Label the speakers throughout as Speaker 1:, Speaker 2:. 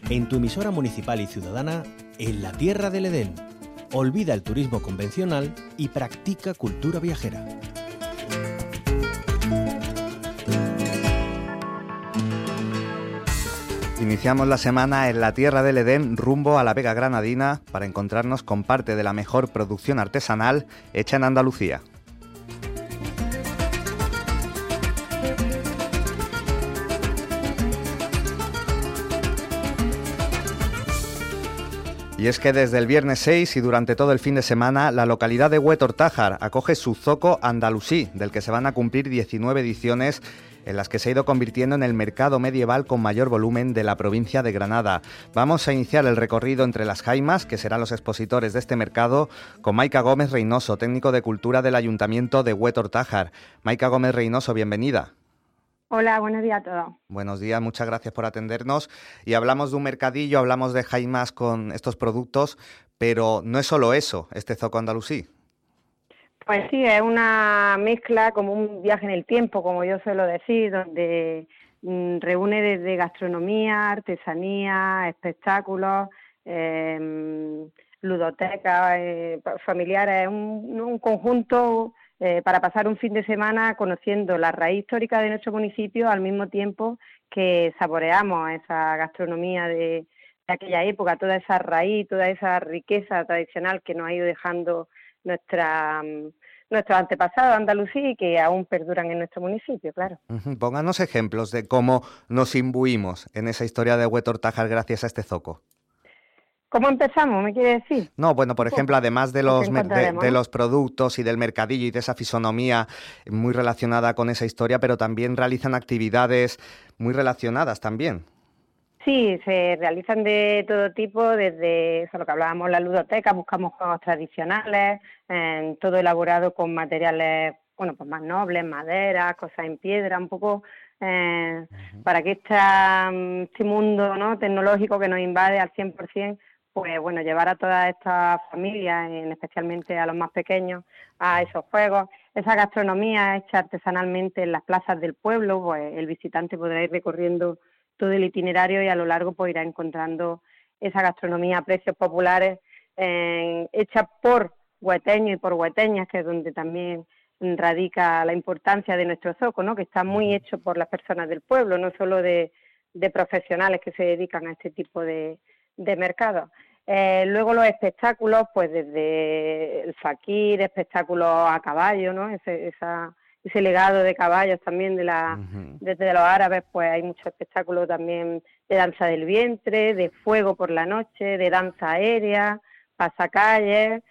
Speaker 1: en tu emisora municipal y ciudadana, en la Tierra del Edén. Olvida el turismo convencional y practica cultura viajera.
Speaker 2: Iniciamos la semana en la Tierra del Edén rumbo a la Vega Granadina para encontrarnos con parte de la mejor producción artesanal hecha en Andalucía. Y es que desde el viernes 6 y durante todo el fin de semana, la localidad de Huetortájar acoge su Zoco Andalusí, del que se van a cumplir 19 ediciones en las que se ha ido convirtiendo en el mercado medieval con mayor volumen de la provincia de Granada. Vamos a iniciar el recorrido entre las jaimas, que serán los expositores de este mercado, con Maica Gómez Reynoso, técnico de Cultura del Ayuntamiento de Huetortájar. Maica Gómez Reynoso, bienvenida.
Speaker 3: Hola, buenos días a todos.
Speaker 2: Buenos días, muchas gracias por atendernos. Y hablamos de un mercadillo, hablamos de jaimas con estos productos, pero no es solo eso, este Zoco Andalusí.
Speaker 3: Pues sí, es una mezcla, como un viaje en el tiempo, como yo suelo decir, donde reúne desde gastronomía, artesanía, espectáculos, ludotecas, familiares, un conjunto para pasar un fin de semana conociendo la raíz histórica de nuestro municipio al mismo tiempo que saboreamos esa gastronomía de aquella época, toda esa raíz, toda esa riqueza tradicional que nos ha ido dejando nuestros antepasados andalusí y que aún perduran en nuestro municipio, claro.
Speaker 2: Pónganos ejemplos de cómo nos imbuimos en esa historia de Huetortájar gracias a este zoco.
Speaker 3: ¿Cómo empezamos, me quiere decir?
Speaker 2: No, bueno, por ejemplo, además de los productos y del mercadillo y de esa fisonomía muy relacionada con esa historia, pero también realizan actividades muy relacionadas también.
Speaker 3: Sí, se realizan de todo tipo, desde eso, lo que hablábamos, la ludoteca, buscamos juegos tradicionales, todo elaborado con materiales, bueno, pues más nobles, madera, cosas en piedra, un poco para que este mundo, ¿no?, tecnológico que nos invade al 100%, pues bueno, llevar a todas estas familias, especialmente a los más pequeños, a esos juegos. Esa gastronomía hecha artesanalmente en las plazas del pueblo, pues el visitante podrá ir recorriendo todo el itinerario y a lo largo pues irá encontrando esa gastronomía a precios populares hecha por hueteños y por hueteñas, que es donde también radica la importancia de nuestro zoco, ¿no?, que está muy hecho por las personas del pueblo, no solo de profesionales que se dedican a este tipo de mercados. Luego los espectáculos, pues desde el faquir, espectáculos a caballo, ¿no?, ese legado de caballos también desde los árabes, pues hay muchos espectáculos también de danza del vientre, de fuego por la noche, de danza aérea, pasacalles,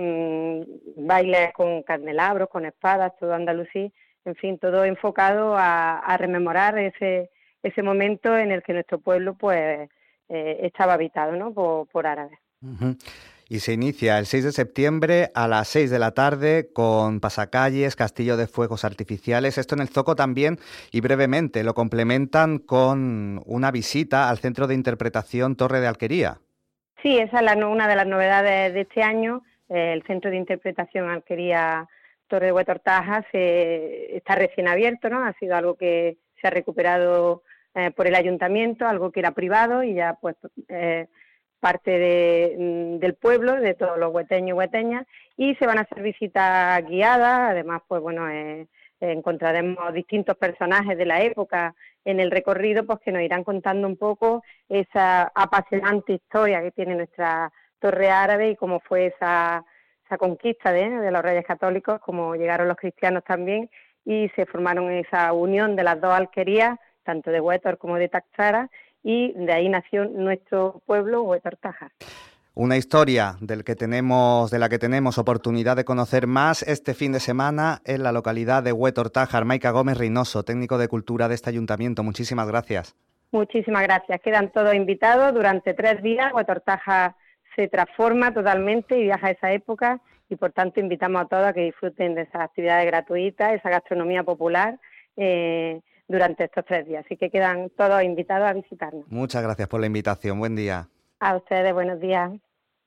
Speaker 3: bailes con candelabros, con espadas, todo andalusí, en fin, todo enfocado a rememorar ese momento en el que nuestro pueblo pues estaba habitado, ¿no?, por árabes.
Speaker 2: Y se inicia el 6 de septiembre a las 6 de la tarde con pasacalles, castillo de fuegos artificiales. Esto en el Zoco también, y brevemente lo complementan con una visita al Centro de Interpretación Torre de Alquería.
Speaker 3: Sí, esa es una de las novedades de este año. El Centro de Interpretación Alquería Torre de Huetortájar está recién abierto, ¿no? Ha sido algo que se ha recuperado por el ayuntamiento, algo que era privado y ya pues parte del pueblo, de todos los hueteños y hueteñas, y se van a hacer visitas guiadas. Además, pues bueno, encontraremos distintos personajes de la época en el recorrido, pues que nos irán contando un poco esa apasionante historia que tiene nuestra torre árabe y cómo fue esa conquista de los reyes católicos, cómo llegaron los cristianos también y se formaron esa unión de las dos alquerías, tanto de Huetor como de Taxara, y de ahí nació nuestro pueblo, Huetortájar.
Speaker 2: Una historia de la que tenemos oportunidad de conocer más este fin de semana en la localidad de Huetortájar. Maica Gómez Reynoso, técnico de Cultura de este ayuntamiento. Muchísimas gracias.
Speaker 3: Muchísimas gracias. Quedan todos invitados durante 3 días. Huetortájar se transforma totalmente y viaja a esa época y por tanto invitamos a todos a que disfruten de esas actividades gratuitas, esa gastronomía popular durante estos 3 días. Así que quedan todos invitados a visitarnos.
Speaker 2: Muchas gracias por la invitación. Buen día.
Speaker 3: A ustedes, buenos días.